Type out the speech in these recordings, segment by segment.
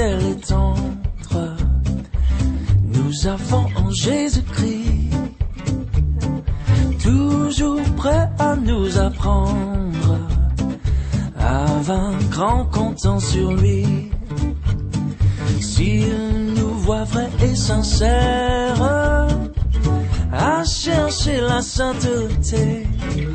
fidèle et tendre, nous avons en Jésus-Christ, toujours prêt à nous apprendre à vaincre en comptant sur lui. S'il nous voit vrais et sincères à chercher la sainteté,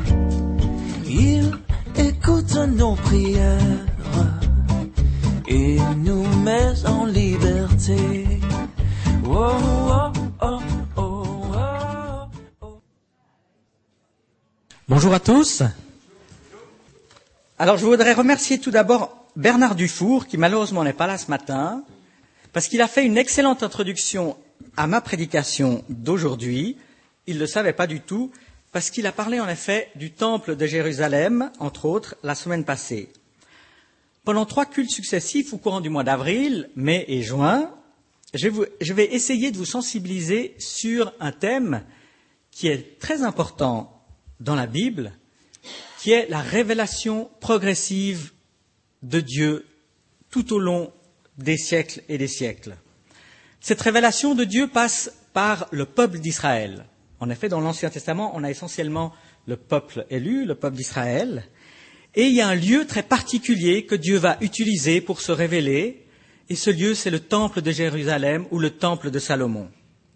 il écoute nos prières et nous met en liberté. Oh, oh, oh, oh, oh, oh. Bonjour à tous. Alors je voudrais remercier tout d'abord Bernard Dufour, qui malheureusement n'est pas là ce matin, parce qu'il a fait une excellente introduction à ma prédication d'aujourd'hui. Il ne le savait pas du tout, parce qu'il a parlé en effet du temple de Jérusalem, entre autres, la semaine passée. Pendant 3 cultes successifs au courant du mois d'avril, mai et juin, je vais essayer de vous sensibiliser sur un thème qui est très important dans la Bible, qui est la révélation progressive de Dieu tout au long des siècles et des siècles. Cette révélation de Dieu passe par le peuple d'Israël. En effet, dans l'Ancien Testament, on a essentiellement le peuple élu, le peuple d'Israël, et il y a un lieu très particulier que Dieu va utiliser pour se révéler, et ce lieu, c'est le temple de Jérusalem ou le temple de Salomon.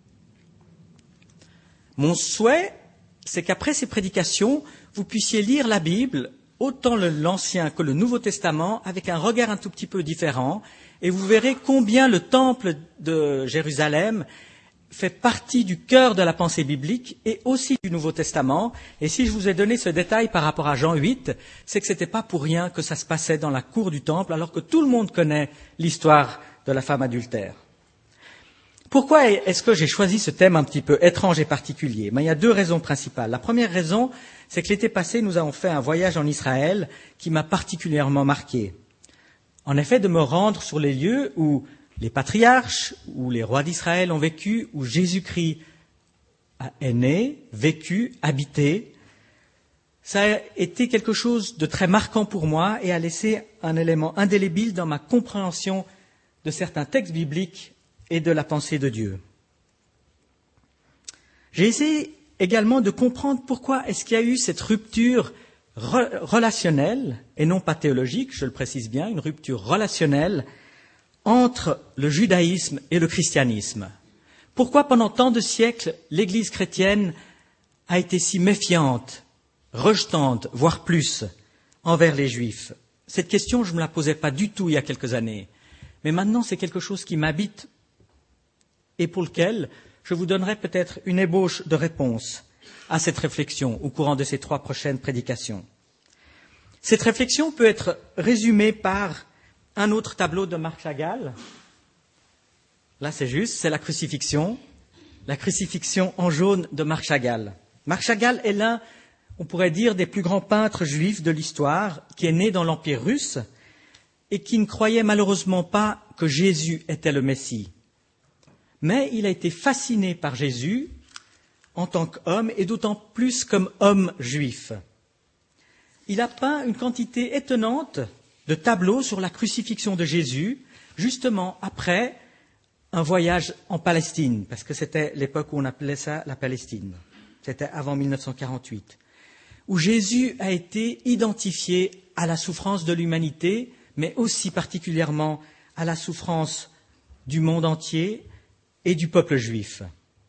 Mon souhait, c'est qu'après ces prédications, vous puissiez lire la Bible, autant l'Ancien que le Nouveau Testament, avec un regard un tout petit peu différent, et vous verrez combien le temple de Jérusalem fait partie du cœur de la pensée biblique et aussi du Nouveau Testament. Et si je vous ai donné ce détail par rapport à Jean 8, c'est que ce n'était pas pour rien que ça se passait dans la cour du temple, alors que tout le monde connaît l'histoire de la femme adultère. Pourquoi est-ce que j'ai choisi ce thème un petit peu étrange et particulier? Il y a 2 raisons principales. La première raison, c'est que l'été passé, nous avons fait un voyage en Israël qui m'a particulièrement marqué. En effet, de me rendre sur les lieux où les patriarches, où les rois d'Israël ont vécu, où Jésus-Christ est né, vécu, habité, ça a été quelque chose de très marquant pour moi et a laissé un élément indélébile dans ma compréhension de certains textes bibliques et de la pensée de Dieu. J'ai essayé également de comprendre pourquoi est-ce qu'il y a eu cette rupture relationnelle, et non pas théologique, je le précise bien, une rupture relationnelle entre le judaïsme et le christianisme. Pourquoi pendant tant de siècles l'Église chrétienne a été si méfiante, rejetante, voire plus, envers les Juifs? Cette question, je ne me la posais pas du tout il y a quelques années. Mais maintenant, c'est quelque chose qui m'habite et pour lequel je vous donnerai peut-être une ébauche de réponse à cette réflexion au courant de ces 3 prochaines prédications. Cette réflexion peut être résumée par un autre tableau de Marc Chagall. Là, c'est juste, c'est la crucifixion en jaune de Marc Chagall. Marc Chagall est l'un, on pourrait dire, des plus grands peintres juifs de l'histoire, qui est né dans l'Empire russe et qui ne croyait malheureusement pas que Jésus était le Messie. Mais il a été fasciné par Jésus en tant qu'homme et d'autant plus comme homme juif. Il a peint une quantité étonnante de tableaux sur la crucifixion de Jésus, justement après un voyage en Palestine, parce que c'était l'époque où on appelait ça la Palestine. C'était avant 1948, où Jésus a été identifié à la souffrance de l'humanité, mais aussi particulièrement à la souffrance du monde entier et du peuple juif.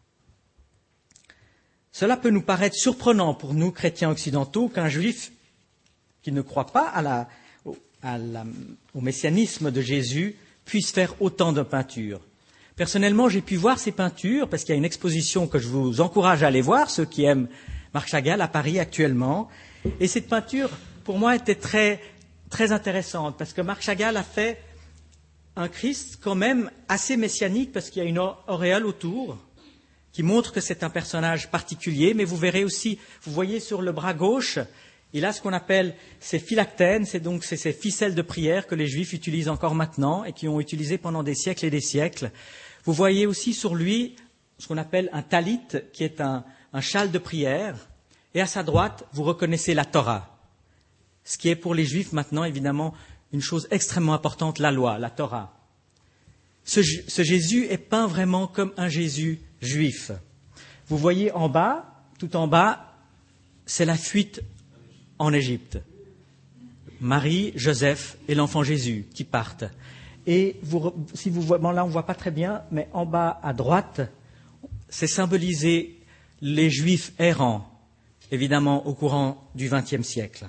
Cela peut nous paraître surprenant pour nous, chrétiens occidentaux, qu'un juif qui ne croit pas au messianisme de Jésus puisse faire autant de peintures. Personnellement, j'ai pu voir ces peintures, parce qu'il y a une exposition que je vous encourage à aller voir, ceux qui aiment Marc Chagall à Paris actuellement. Et cette peinture, pour moi, était très, très intéressante, parce que Marc Chagall a fait un Christ quand même assez messianique, parce qu'il y a une auréole autour, qui montre que c'est un personnage particulier, mais vous verrez aussi, vous voyez sur le bras gauche, il a ce qu'on appelle ces phylactènes, c'est ces ficelles de prière que les Juifs utilisent encore maintenant et qui ont utilisé pendant des siècles et des siècles. Vous voyez aussi sur lui ce qu'on appelle un talit, qui est un châle de prière, et à sa droite, vous reconnaissez la Torah, ce qui est pour les Juifs maintenant évidemment une chose extrêmement importante, la loi, la Torah. ce Jésus est peint vraiment comme un Jésus juif. Vous voyez en bas, tout en bas, c'est la fuite en Égypte. Marie, Joseph et l'enfant Jésus qui partent. Et si vous voyez, bon là on ne voit pas très bien, mais en bas à droite, c'est symbolisé les Juifs errants, évidemment au courant du XXe siècle.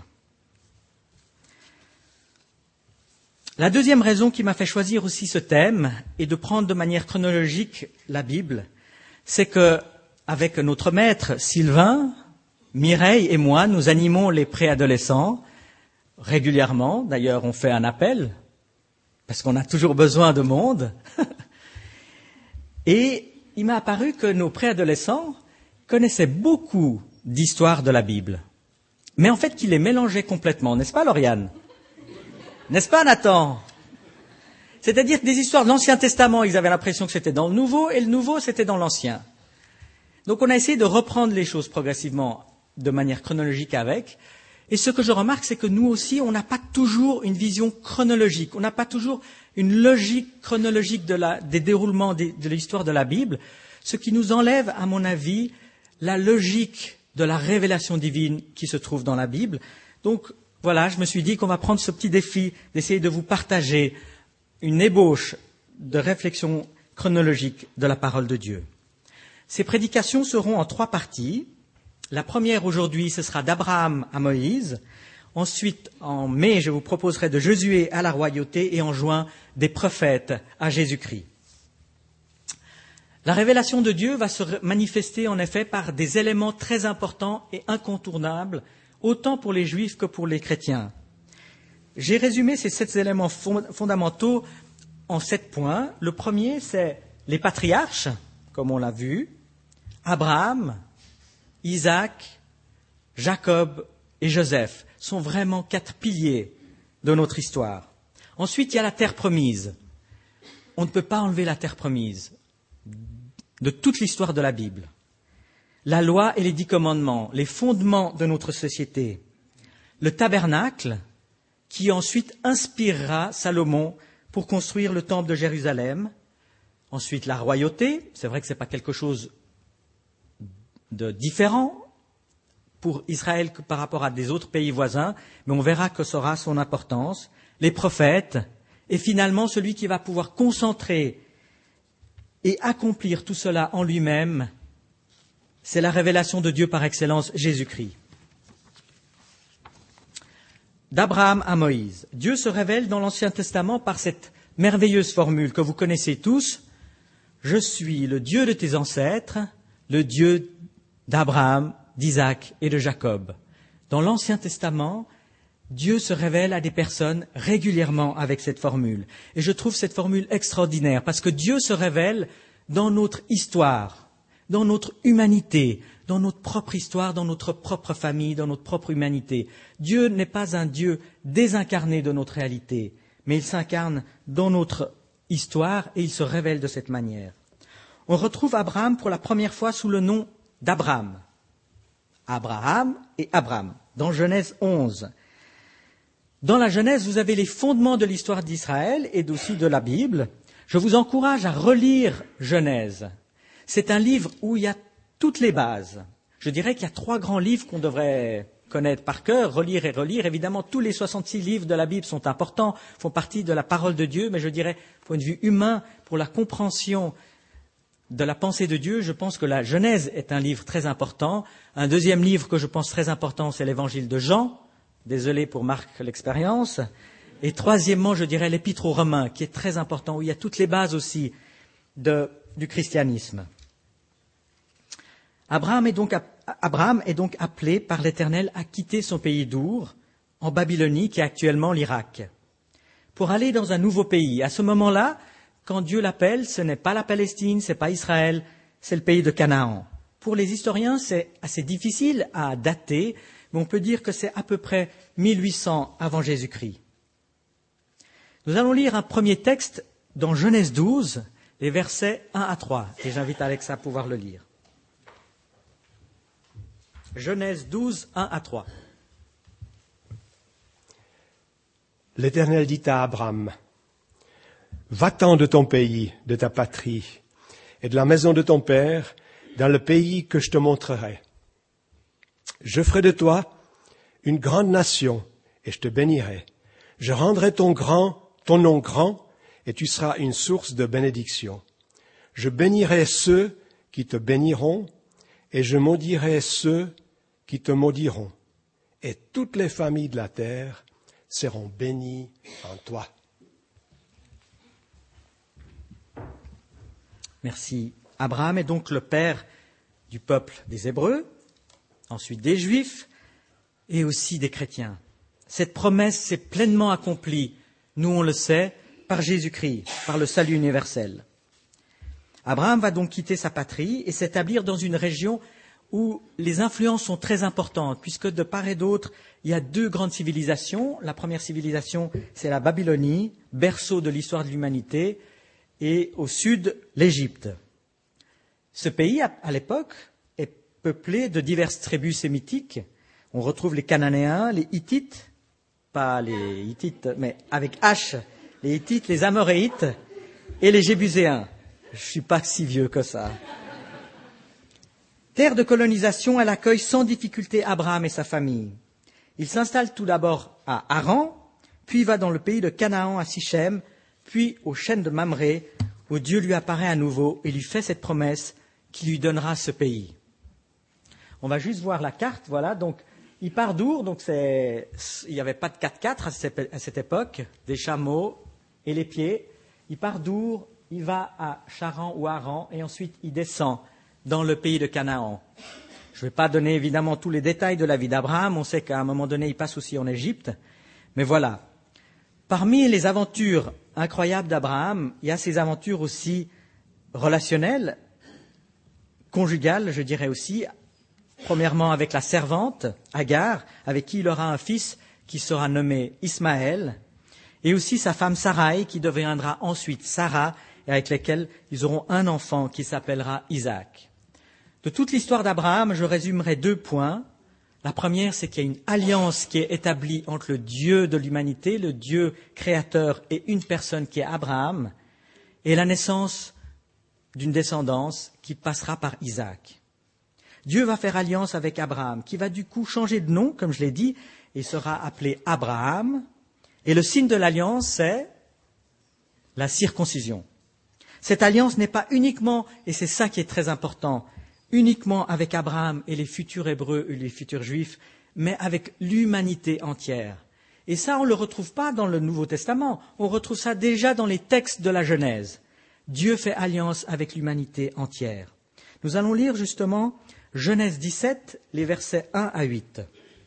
La deuxième raison qui m'a fait choisir aussi ce thème et de prendre de manière chronologique la Bible, c'est que avec notre maître Sylvain, Mireille et moi, nous animons les préadolescents régulièrement. D'ailleurs, on fait un appel parce qu'on a toujours besoin de monde. Et il m'a apparu que nos préadolescents connaissaient beaucoup d'histoires de la Bible, mais en fait qu'ils les mélangeaient complètement, n'est-ce pas Lauriane? N'est-ce pas Nathan? C'est-à-dire que des histoires de l'Ancien Testament, ils avaient l'impression que c'était dans le Nouveau, et le Nouveau, c'était dans l'Ancien. Donc on a essayé de reprendre les choses progressivement de manière chronologique avec. Et ce que je remarque, c'est que nous aussi, on n'a pas toujours une vision chronologique, on n'a pas toujours une logique chronologique des déroulements de l'histoire de la Bible, ce qui nous enlève, à mon avis, la logique de la révélation divine qui se trouve dans la Bible. Donc voilà, je me suis dit qu'on va prendre ce petit défi d'essayer de vous partager une ébauche de réflexion chronologique de la parole de Dieu. Ces prédications seront en 3 parties. La première aujourd'hui, ce sera d'Abraham à Moïse. Ensuite, en mai, je vous proposerai de Josué à la royauté et en juin, des prophètes à Jésus-Christ. La révélation de Dieu va se manifester en effet par des éléments très importants et incontournables, autant pour les Juifs que pour les chrétiens. J'ai résumé ces 7 éléments fondamentaux en 7 points. Le premier, c'est les patriarches, comme on l'a vu, Abraham, Isaac, Jacob et Joseph sont vraiment 4 piliers de notre histoire. Ensuite, il y a la terre promise. On ne peut pas enlever la terre promise de toute l'histoire de la Bible. La loi et les 10 commandements, les fondements de notre société. Le tabernacle, qui ensuite inspirera Salomon pour construire le temple de Jérusalem. Ensuite, la royauté. C'est vrai que ce n'est pas quelque chose de différent pour Israël que par rapport à des autres pays voisins, mais on verra que ça aura son importance. Les prophètes, et finalement celui qui va pouvoir concentrer et accomplir tout cela en lui-même, c'est la révélation de Dieu par excellence, Jésus-Christ. D'Abraham à Moïse, Dieu se révèle dans l'Ancien Testament par cette merveilleuse formule que vous connaissez tous. Je suis le Dieu de tes ancêtres, le Dieu d'Abraham, d'Isaac et de Jacob. Dans l'Ancien Testament, Dieu se révèle à des personnes régulièrement avec cette formule. Et je trouve cette formule extraordinaire parce que Dieu se révèle dans notre histoire, dans notre humanité, dans notre propre histoire, dans notre propre famille, dans notre propre humanité. Dieu n'est pas un Dieu désincarné de notre réalité, mais il s'incarne dans notre histoire et il se révèle de cette manière. On retrouve Abraham pour la première fois sous le nom d'Abraham. Abraham et Abram, dans Genèse 11. Dans la Genèse, vous avez les fondements de l'histoire d'Israël et aussi de la Bible. Je vous encourage à relire Genèse. C'est un livre où il y a toutes les bases. Je dirais qu'il y a 3 grands livres qu'on devrait connaître par cœur, relire et relire. Évidemment, tous les 66 livres de la Bible sont importants, font partie de la parole de Dieu, mais je dirais, point de vue humain, pour la compréhension de la pensée de Dieu, je pense que la Genèse est un livre très important. Un deuxième livre que je pense très important, c'est l'Évangile de Jean. Désolé pour Marc l'expérience. Et troisièmement, je dirais l'Épître aux Romains, qui est très important, où il y a toutes les bases aussi du christianisme. Abraham est donc appelé par l'Éternel à quitter son pays d'Our, en Babylonie, qui est actuellement l'Irak, pour aller dans un nouveau pays. À ce moment-là, quand Dieu l'appelle, ce n'est pas la Palestine, ce n'est pas Israël, c'est le pays de Canaan. Pour les historiens, c'est assez difficile à dater, mais on peut dire que c'est à peu près 1800 avant Jésus-Christ. Nous allons lire un premier texte dans Genèse 12, les versets 1 à 3, et j'invite Alexa à pouvoir le lire. Genèse 12, 1 à 3. L'Éternel dit à Abram, Va-t'en de ton pays, de ta patrie, et de la maison de ton père, dans le pays que je te montrerai. Je ferai de toi une grande nation, et je te bénirai. Je rendrai ton nom grand, et tu seras une source de bénédiction. Je bénirai ceux qui te béniront, et je maudirai ceux qui te maudiront. Et toutes les familles de la terre seront bénies en toi. Merci. Abraham est donc le père du peuple des Hébreux, ensuite des Juifs et aussi des chrétiens. Cette promesse s'est pleinement accomplie, nous on le sait, par Jésus-Christ, par le salut universel. Abraham va donc quitter sa patrie et s'établir dans une région où les influences sont très importantes, puisque de part et d'autre, il y a deux grandes civilisations. La première civilisation, c'est la Babylonie, berceau de l'histoire de l'humanité, et au sud, l'Égypte. Ce pays, à l'époque, est peuplé de diverses tribus sémitiques. On retrouve les Cananéens, les Hittites, pas les Hittites, mais avec H, les Hittites, les Amoréites et les Jébuséens. Je ne suis pas si vieux que ça. Terre de colonisation, elle accueille sans difficulté Abraham et sa famille. Il s'installe tout d'abord à Haran, puis va dans le pays de Canaan à Sichem, puis aux chênes de Mamré, où Dieu lui apparaît à nouveau et lui fait cette promesse qui lui donnera ce pays. On va juste voir la carte, voilà. Donc, il part d'Our, donc il n'y avait pas de 4x4 à cette époque, des chameaux et les pieds. Il part d'Our, il va à Charan ou Haran, et ensuite il descend dans le pays de Canaan. Je ne vais pas donner évidemment tous les détails de la vie d'Abraham, on sait qu'à un moment donné il passe aussi en Égypte, mais voilà. Parmi les aventures incroyables d'Abraham, il y a ces aventures aussi relationnelles, conjugales, je dirais aussi, premièrement avec la servante, Agar, avec qui il aura un fils qui sera nommé Ismaël, et aussi sa femme Sarai, qui deviendra ensuite Sarah, et avec laquelle ils auront un enfant qui s'appellera Isaac. De toute l'histoire d'Abraham, je résumerai 2 points. La première, c'est qu'il y a une alliance qui est établie entre le Dieu de l'humanité, le Dieu créateur, et une personne qui est Abraham, et la naissance d'une descendance qui passera par Isaac. Dieu va faire alliance avec Abraham, qui va du coup changer de nom, comme je l'ai dit, et sera appelé Abraham. Et le signe de l'alliance, c'est la circoncision. Cette alliance n'est pas uniquement, et c'est ça qui est très important, uniquement avec Abraham et les futurs Hébreux et les futurs Juifs, mais avec l'humanité entière. Et ça, on ne le retrouve pas dans le Nouveau Testament, on retrouve ça déjà dans les textes de la Genèse. Dieu fait alliance avec l'humanité entière. Nous allons lire justement Genèse 17, les versets 1 à 8.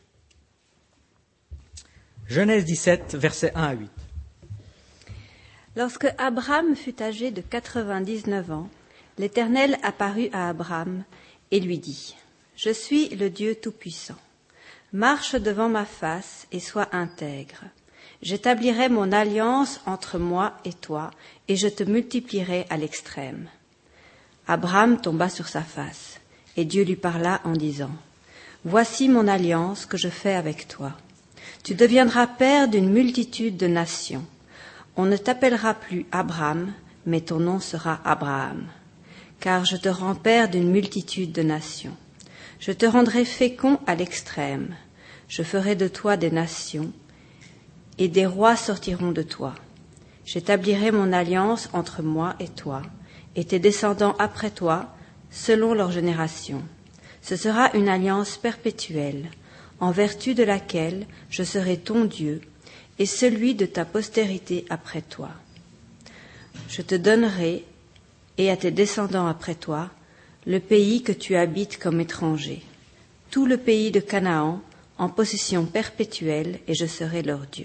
Genèse 17, versets 1 à 8. Lorsque Abraham fut âgé de 99 ans, l'Éternel apparut à Abraham et lui dit : « Je suis le Dieu Tout-Puissant. Marche devant ma face et sois intègre. J'établirai mon alliance entre moi et toi, et je te multiplierai à l'extrême. » Abraham tomba sur sa face, et Dieu lui parla en disant : « Voici mon alliance que je fais avec toi. Tu deviendras père d'une multitude de nations. On ne t'appellera plus Abraham, mais ton nom sera Abraham. Car je te rends père d'une multitude de nations. Je te rendrai fécond à l'extrême. Je ferai de toi des nations, et des rois sortiront de toi. J'établirai mon alliance entre moi et toi, et tes descendants après toi, selon leur génération. Ce sera une alliance perpétuelle, en vertu de laquelle je serai ton Dieu, et celui de ta postérité après toi. Je te donnerai, et à tes descendants après toi, le pays que tu habites comme étranger, tout le pays de Canaan, en possession perpétuelle, et je serai leur Dieu. »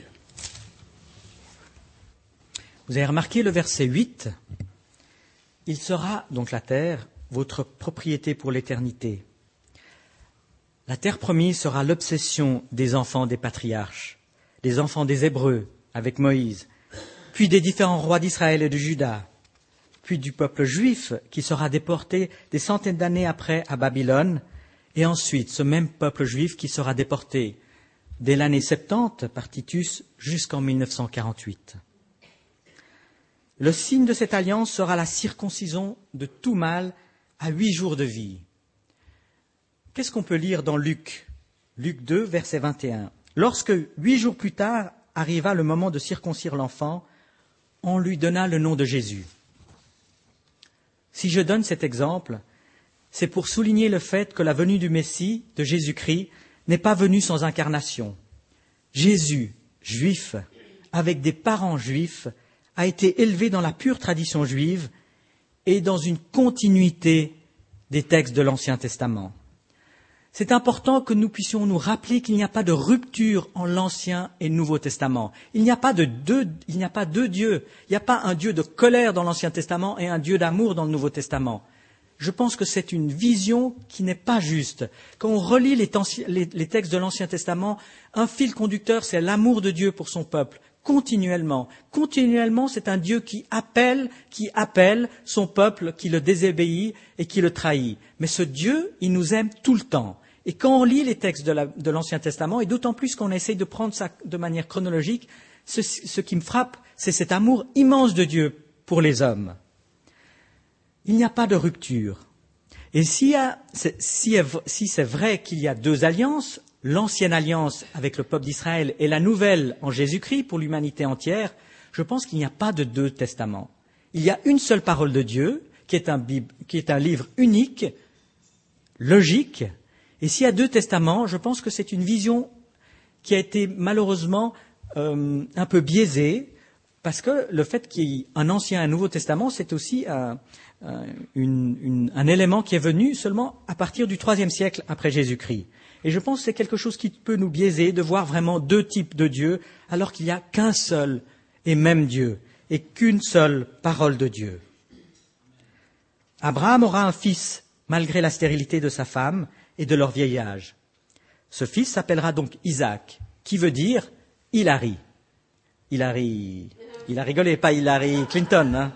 Vous avez remarqué le verset 8 ? Il sera, donc la terre, votre propriété pour l'éternité. La terre promise sera l'obsession des enfants des patriarches, des enfants des Hébreux avec Moïse, puis des différents rois d'Israël et de Juda, puis du peuple juif qui sera déporté des centaines d'années après à Babylone, et ensuite ce même peuple juif qui sera déporté dès l'année 70 par Titus jusqu'en 1948. Le signe de cette alliance sera la circoncision de tout mâle à 8 jours de vie. Qu'est-ce qu'on peut lire dans Luc 2, verset 21. Lorsque 8 jours plus tard arriva le moment de circoncire l'enfant, on lui donna le nom de Jésus. Si je donne cet exemple, c'est pour souligner le fait que la venue du Messie, de Jésus-Christ, n'est pas venue sans incarnation. Jésus, juif, avec des parents juifs, a été élevé dans la pure tradition juive et dans une continuité des textes de l'Ancien Testament. C'est important que nous puissions nous rappeler qu'il n'y a pas de rupture en l'Ancien et le Nouveau Testament. Il n'y a pas deux dieux. Il n'y a pas un Dieu de colère dans l'Ancien Testament et un Dieu d'amour dans le Nouveau Testament. Je pense que c'est une vision qui n'est pas juste. Quand on relit les textes de l'Ancien Testament, un fil conducteur, c'est l'amour de Dieu pour son peuple, continuellement. Continuellement, c'est un Dieu qui appelle son peuple, qui le désobéit et qui le trahit. Mais ce Dieu, il nous aime tout le temps. Et quand on lit les textes de l'Ancien Testament, et d'autant plus qu'on essaye de prendre ça de manière chronologique, ce qui me frappe, c'est cet amour immense de Dieu pour les hommes. Il n'y a pas de rupture. Et si c'est vrai qu'il y a 2 alliances, l'ancienne alliance avec le peuple d'Israël et la nouvelle en Jésus-Christ pour l'humanité entière, je pense qu'il n'y a pas de 2 testaments. Il y a une seule parole de Dieu, qui est un livre unique, logique. Et s'il y a 2 testaments, je pense que c'est une vision qui a été malheureusement un peu biaisée, parce que le fait qu'il y ait un Ancien et un Nouveau Testament, c'est aussi un élément qui est venu seulement à partir du IIIe siècle après Jésus-Christ. Et je pense que c'est quelque chose qui peut nous biaiser de voir vraiment 2 types de Dieu, alors qu'il n'y a qu'un seul et même Dieu, et qu'une seule parole de Dieu. Abraham aura un fils, malgré la stérilité de sa femme et de leur vieil âge. Ce fils s'appellera donc Isaac, qui veut dire Hilary. Il a rigolé, pas Hillary Clinton. Hein.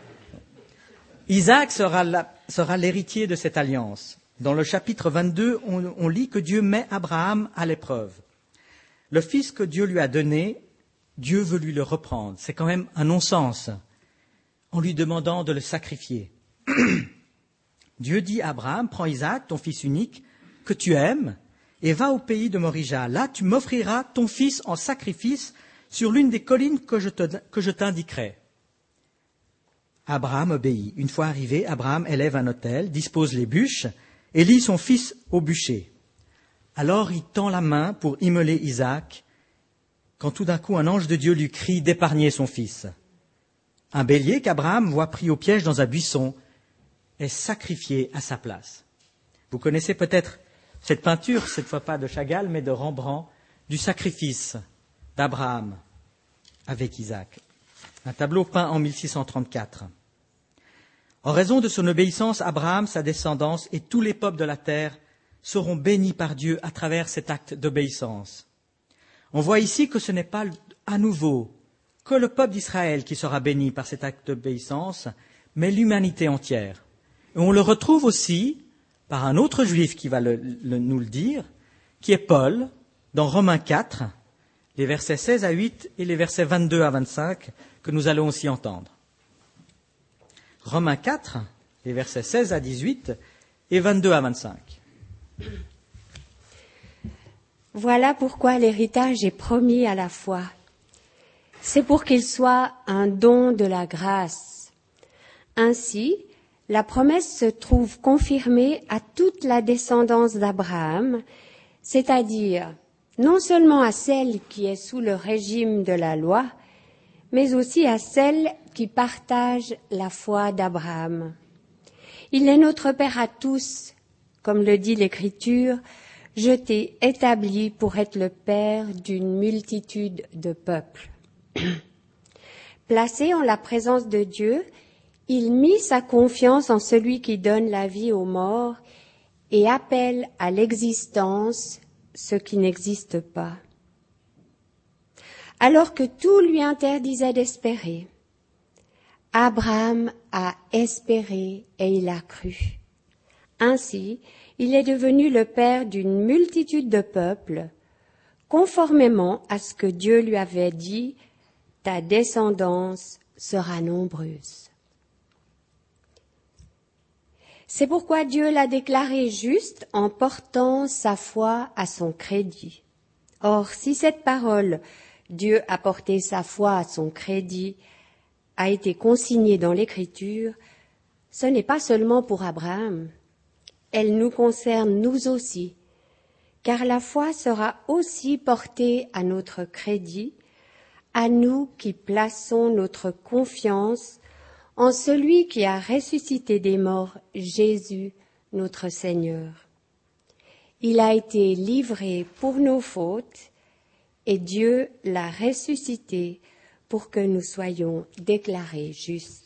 Isaac sera l'héritier de cette alliance. Dans le chapitre 22, on lit que Dieu met Abraham à l'épreuve. Le fils que Dieu lui a donné, Dieu veut lui le reprendre. C'est quand même un non-sens, en lui demandant de le sacrifier. Dieu dit à Abraham, prends Isaac, ton fils unique, que tu aimes, et va au pays de Morija. Là, tu m'offriras ton fils en sacrifice sur l'une des collines que je t'indiquerai. Abraham obéit. Une fois arrivé, Abraham élève un autel, dispose les bûches et lie son fils au bûcher. Alors il tend la main pour immoler Isaac, quand tout d'un coup un ange de Dieu lui crie d'épargner son fils. Un bélier qu'Abraham voit pris au piège dans un buisson est sacrifié à sa place. Vous connaissez peut-être cette peinture, cette fois pas de Chagall, mais de Rembrandt, du sacrifice d'Abraham avec Isaac. Un tableau peint en 1634. En raison de son obéissance, Abraham, sa descendance et tous les peuples de la terre seront bénis par Dieu à travers cet acte d'obéissance. On voit ici que ce n'est pas à nouveau que le peuple d'Israël qui sera béni par cet acte d'obéissance, mais l'humanité entière. Et on le retrouve aussi par un autre juif qui va nous le dire, qui est Paul, dans Romains 4, les versets 16 à 8 et les versets 22 à 25, que nous allons aussi entendre. Romains 4, les versets 16 à 18 et 22 à 25. Voilà pourquoi l'héritage est promis à la foi. C'est pour qu'il soit un don de la grâce. Ainsi, la promesse se trouve confirmée à toute la descendance d'Abraham, c'est-à-dire non seulement à celle qui est sous le régime de la loi, mais aussi à celle qui partage la foi d'Abraham. Il est notre Père à tous, comme le dit l'Écriture, je t'ai établi pour être le Père d'une multitude de peuples. Placé en la présence de Dieu, il mit sa confiance en celui qui donne la vie aux morts et appelle à l'existence ce qui n'existe pas. Alors que tout lui interdisait d'espérer, Abraham a espéré et il a cru. Ainsi, il est devenu le père d'une multitude de peuples, conformément à ce que Dieu lui avait dit, ta descendance sera nombreuse. C'est pourquoi Dieu l'a déclaré juste en portant sa foi à son crédit. Or, si cette parole, Dieu a porté sa foi à son crédit, a été consignée dans l'Écriture, ce n'est pas seulement pour Abraham, elle nous concerne nous aussi, car la foi sera aussi portée à notre crédit, à nous qui plaçons notre confiance en celui qui a ressuscité des morts, Jésus, notre Seigneur. Il a été livré pour nos fautes et Dieu l'a ressuscité pour que nous soyons déclarés justes.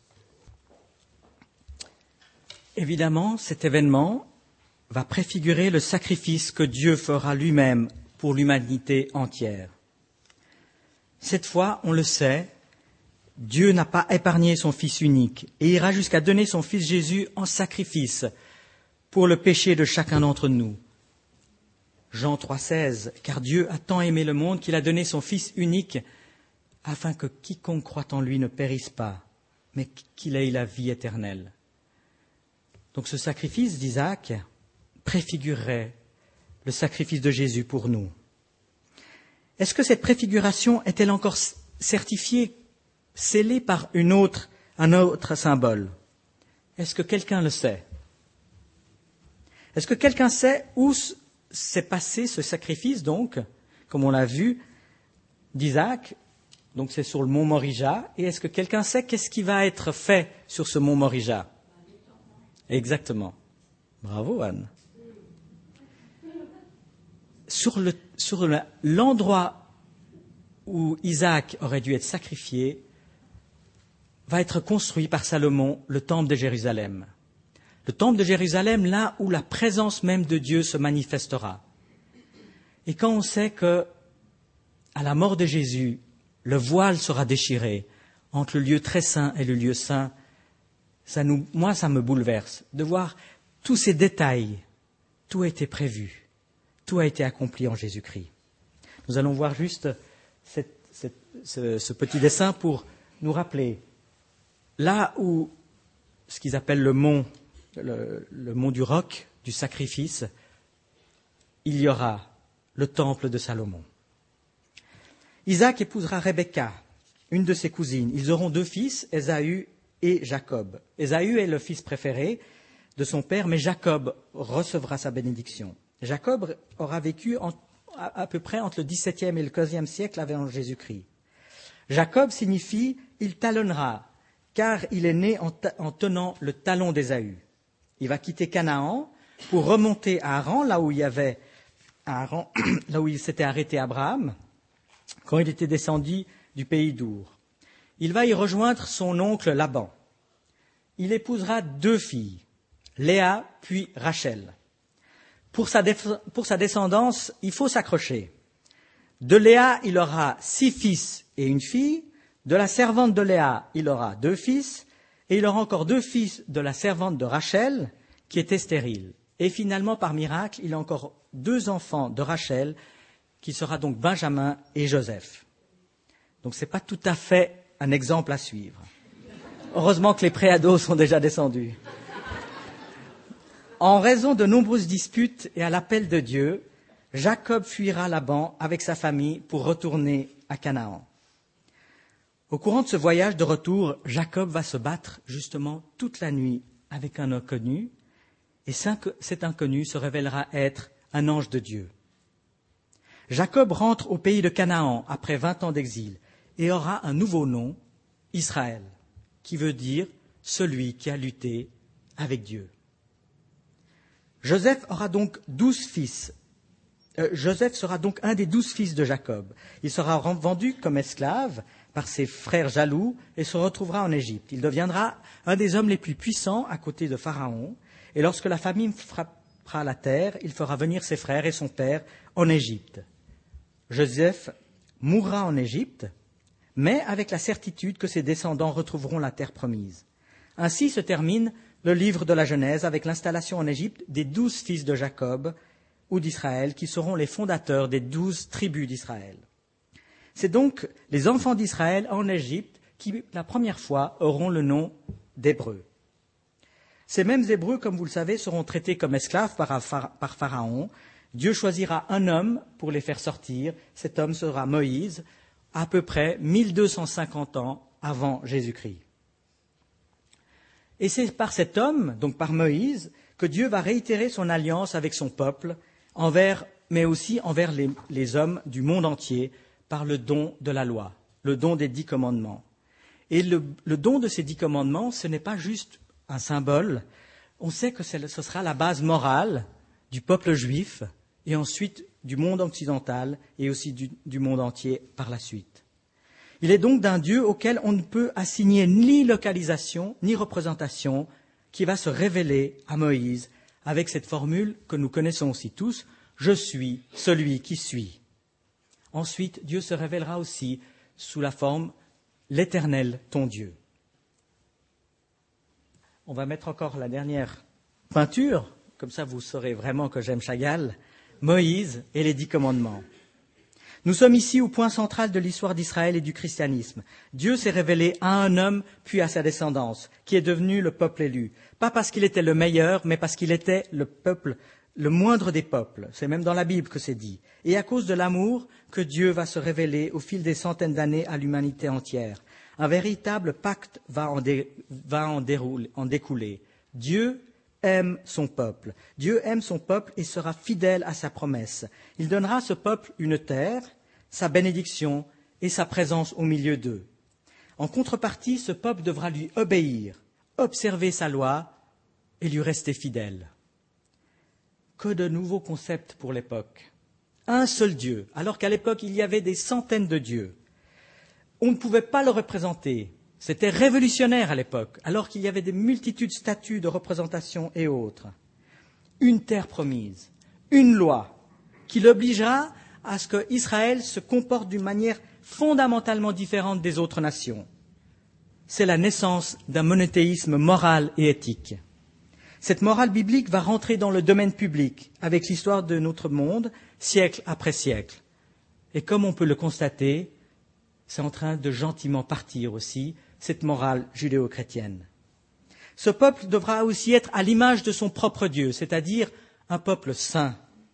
Évidemment, cet événement va préfigurer le sacrifice que Dieu fera lui-même pour l'humanité entière. Cette fois, on le sait, Dieu n'a pas épargné son Fils unique et ira jusqu'à donner son Fils Jésus en sacrifice pour le péché de chacun d'entre nous. Jean 3,16, car Dieu a tant aimé le monde qu'il a donné son Fils unique afin que quiconque croit en lui ne périsse pas, mais qu'il ait la vie éternelle. Donc ce sacrifice d'Isaac préfigurerait le sacrifice de Jésus pour nous. Est-ce que cette préfiguration est-elle encore certifiée, scellée par un autre symbole? Est-ce que quelqu'un le sait? Est-ce que quelqu'un sait où s'est passé ce sacrifice, donc, comme on l'a vu, d'Isaac? Donc c'est sur le mont Morija. Et est-ce que quelqu'un sait qu'est-ce qui va être fait sur ce mont Morija? Exactement. Bravo, Anne. Sur l'endroit où Isaac aurait dû être sacrifié, va être construit par Salomon le temple de Jérusalem. Le temple de Jérusalem, là où la présence même de Dieu se manifestera. Et quand on sait que, à la mort de Jésus, le voile sera déchiré entre le lieu très saint et le lieu saint, moi, ça me bouleverse de voir tous ces détails. Tout a été prévu. Tout a été accompli en Jésus-Christ. Nous allons voir juste ce petit dessin pour nous rappeler. Là où, ce qu'ils appellent le mont du roc, du sacrifice, il y aura le temple de Salomon. Isaac épousera Rebecca, une de ses cousines. Ils auront 2 fils, Ésaü et Jacob. Ésaü est le fils préféré de son père, mais Jacob recevra sa bénédiction. Jacob aura vécu à peu près entre le XVIIe et le XVe siècle avant Jésus-Christ. Jacob signifie « il talonnera », car il est né en tenant le talon d'Ésaü. Il va quitter Canaan pour remonter à Haran, là où il s'était arrêté Abraham, quand il était descendu du pays d'Our. Il va y rejoindre son oncle Laban. Il épousera 2 filles, Léa puis Rachel. Pour sa descendance, il faut s'accrocher. De Léa, il aura 6 fils et 1 fille. De la servante de Léa, il aura 2 fils. Et il aura encore 2 fils de la servante de Rachel, qui était stérile. Et finalement, par miracle, il a encore 2 enfants de Rachel, qui sera donc Benjamin et Joseph. Donc ce n'est pas tout à fait un exemple à suivre. Heureusement que les préados sont déjà descendus. En raison de nombreuses disputes et à l'appel de Dieu, Jacob fuira Laban avec sa famille pour retourner à Canaan. Au courant de ce voyage de retour, Jacob va se battre justement toute la nuit avec un inconnu, et cet inconnu se révélera être un ange de Dieu. Jacob rentre au pays de Canaan après 20 ans d'exil et aura un nouveau nom, Israël, qui veut dire celui qui a lutté avec Dieu. Joseph aura donc 12 fils. Joseph sera donc un des 12 fils de Jacob. Il sera vendu comme esclave par ses frères jaloux et se retrouvera en Égypte. Il deviendra un des hommes les plus puissants à côté de Pharaon. Et lorsque la famine frappera la terre, il fera venir ses frères et son père en Égypte. Joseph mourra en Égypte, mais avec la certitude que ses descendants retrouveront la terre promise. Ainsi se termine le livre de la Genèse avec l'installation en Égypte des 12 fils de Jacob ou d'Israël qui seront les fondateurs des 12 tribus d'Israël. C'est donc les enfants d'Israël en Égypte qui, la première fois, auront le nom d'Hébreux. Ces mêmes Hébreux, comme vous le savez, seront traités comme esclaves par Pharaon. Dieu choisira un homme pour les faire sortir. Cet homme sera Moïse, à peu près 1250 ans avant Jésus-Christ. Et c'est par cet homme, donc par Moïse, que Dieu va réitérer son alliance avec son peuple, mais aussi envers les hommes du monde entier, par le don de la loi, le don des 10 commandements. Et le don de ces 10 commandements, ce n'est pas juste un symbole. On sait que ce sera la base morale du peuple juif et ensuite du monde occidental et aussi du monde entier par la suite. Il est donc d'un Dieu auquel on ne peut assigner ni localisation ni représentation qui va se révéler à Moïse avec cette formule que nous connaissons aussi tous, « Je suis celui qui suis ». Ensuite, Dieu se révélera aussi sous la forme « l'Éternel, ton Dieu ». On va mettre encore la dernière peinture, comme ça vous saurez vraiment que j'aime Chagall, Moïse et les 10 commandements. Nous sommes ici au point central de l'histoire d'Israël et du christianisme. Dieu s'est révélé à un homme, puis à sa descendance, qui est devenu le peuple élu. Pas parce qu'il était le meilleur, mais parce qu'il était le peuple, le moindre des peuples. C'est même dans la Bible que c'est dit. Et à cause de l'amour que Dieu va se révéler au fil des centaines d'années à l'humanité entière. Un véritable pacte va en découler. Dieu aime son peuple. Dieu aime son peuple et sera fidèle à sa promesse. Il donnera à ce peuple une terre, sa bénédiction et sa présence au milieu d'eux. En contrepartie, ce peuple devra lui obéir, observer sa loi et lui rester fidèle. Que de nouveaux concepts pour l'époque. Un seul Dieu, alors qu'à l'époque il y avait des centaines de dieux. On ne pouvait pas le représenter. C'était révolutionnaire à l'époque, alors qu'il y avait des multitudes de statues de représentation et autres. Une terre promise, une loi qui l'obligera à ce qu'Israël se comporte d'une manière fondamentalement différente des autres nations. C'est la naissance d'un monothéisme moral et éthique. Cette morale biblique va rentrer dans le domaine public avec l'histoire de notre monde, siècle après siècle. Et comme on peut le constater, c'est en train de gentiment partir aussi, cette morale judéo-chrétienne. Ce peuple devra aussi être à l'image de son propre Dieu, c'est-à-dire un peuple saint.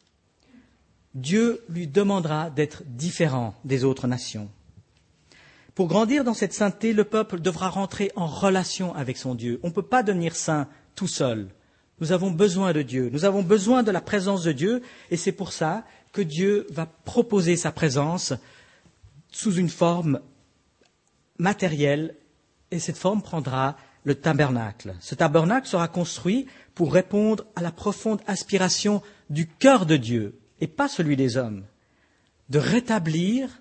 Dieu lui demandera d'être différent des autres nations. Pour grandir dans cette sainteté, le peuple devra rentrer en relation avec son Dieu. On ne peut pas devenir saint tout seul. Nous avons besoin de Dieu, nous avons besoin de la présence de Dieu, et c'est pour ça que Dieu va proposer sa présence sous une forme matérielle, et cette forme prendra le tabernacle. Ce tabernacle sera construit pour répondre à la profonde aspiration du cœur de Dieu, et pas celui des hommes, de rétablir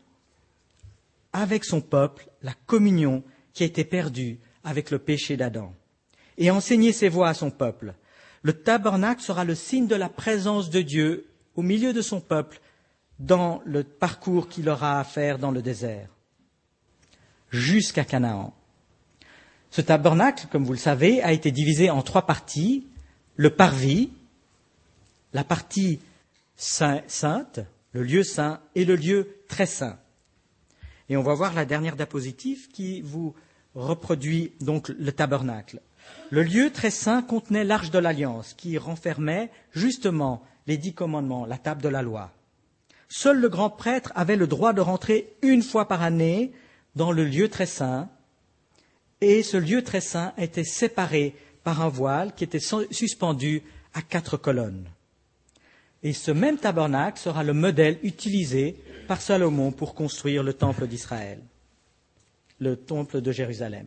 avec son peuple la communion qui a été perdue avec le péché d'Adam, et enseigner ses voies à son peuple. Le tabernacle sera le signe de la présence de Dieu au milieu de son peuple dans le parcours qu'il aura à faire dans le désert, jusqu'à Canaan. Ce tabernacle, comme vous le savez, a été divisé en 3 parties. Le parvis, la partie sainte, le lieu saint et le lieu très saint. Et on va voir la dernière diapositive qui vous reproduit donc le tabernacle. Le lieu très saint contenait l'arche de l'alliance qui renfermait justement les 10 commandements, la table de la loi. Seul le grand prêtre avait le droit de rentrer une fois par année dans le lieu très saint, et ce lieu très saint était séparé par un voile qui était suspendu à 4 colonnes. Et ce même tabernacle sera le modèle utilisé par Salomon pour construire le temple d'Israël, le temple de Jérusalem.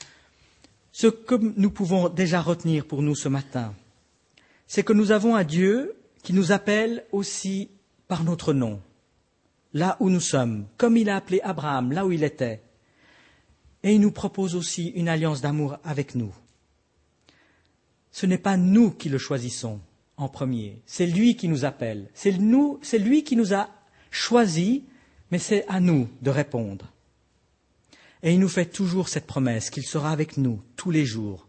Ce que nous pouvons déjà retenir pour nous ce matin, c'est que nous avons un Dieu qui nous appelle aussi par notre nom, là où nous sommes, comme il a appelé Abraham, là où il était. Et il nous propose aussi une alliance d'amour avec nous. Ce n'est pas nous qui le choisissons en premier, c'est lui qui nous appelle. C'est lui qui nous a choisis, mais c'est à nous de répondre. Et il nous fait toujours cette promesse qu'il sera avec nous tous les jours.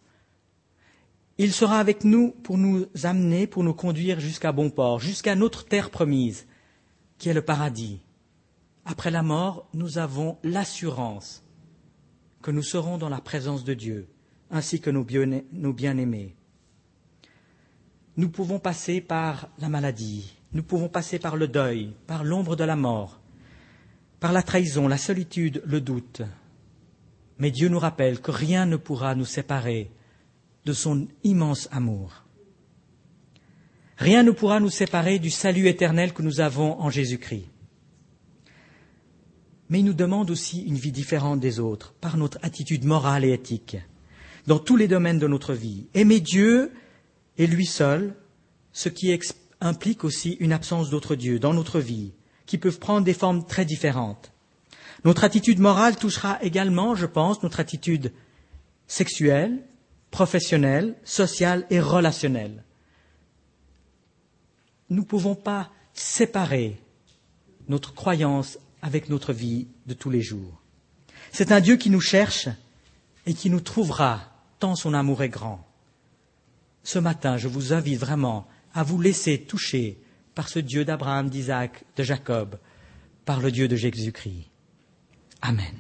Il sera avec nous pour nous amener, pour nous conduire jusqu'à bon port, jusqu'à notre terre promise, qui est le paradis. Après la mort, nous avons l'assurance que nous serons dans la présence de Dieu, ainsi que nos bien-aimés. Nous pouvons passer par la maladie, nous pouvons passer par le deuil, par l'ombre de la mort, par la trahison, la solitude, le doute. Mais Dieu nous rappelle que rien ne pourra nous séparer de son immense amour. Rien ne pourra nous séparer du salut éternel que nous avons en Jésus-Christ. Mais il nous demande aussi une vie différente des autres, par notre attitude morale et éthique, dans tous les domaines de notre vie. Aimer Dieu et lui seul, ce qui implique aussi une absence d'autres dieux dans notre vie, qui peuvent prendre des formes très différentes. Notre attitude morale touchera également, je pense, notre attitude sexuelle, professionnelle, sociale et relationnelle. Nous ne pouvons pas séparer notre croyance avec notre vie de tous les jours. C'est un Dieu qui nous cherche et qui nous trouvera, tant son amour est grand. Ce matin, je vous invite vraiment à vous laisser toucher par ce Dieu d'Abraham, d'Isaac, de Jacob, par le Dieu de Jésus-Christ. Amen.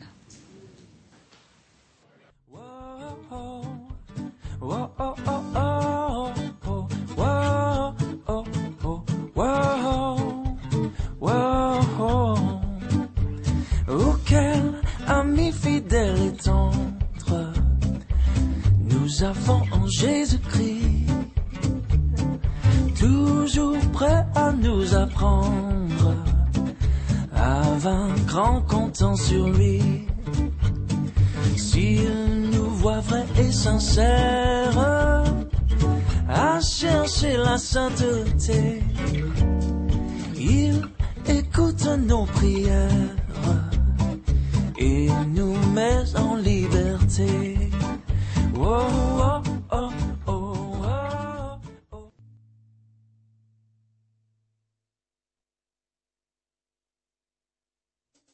Auquel ami fidèle et tendre nous avons en Jésus-Christ, toujours prêt à nous apprendre à vaincre en comptant sur lui. S'il nous voit vrais et sincères à chercher la sainteté,